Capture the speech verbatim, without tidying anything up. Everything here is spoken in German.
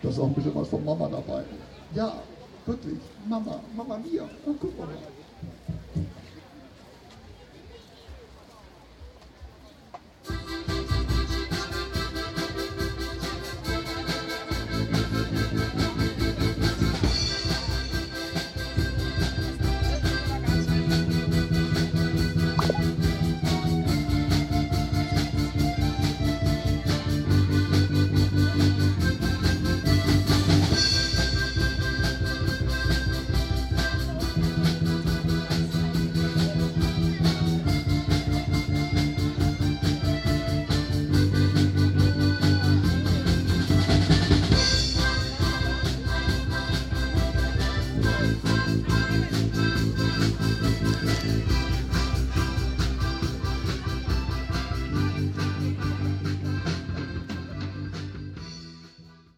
Da ist auch ein bisschen was von Mama dabei. Ja, wirklich, Mama, Mama Mia. Oh, guck mal.